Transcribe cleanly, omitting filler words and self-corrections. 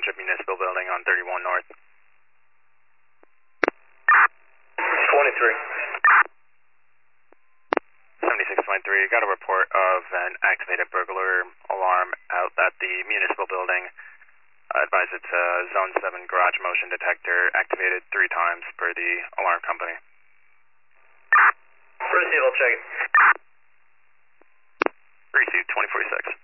Township Municipal Building on 31 North. 23. 7623, got a report of an activated burglar alarm out at the municipal building. Advise it's a Zone 7 garage motion detector activated 3 times per the alarm company. Receive, I'll check it. Receive 2046.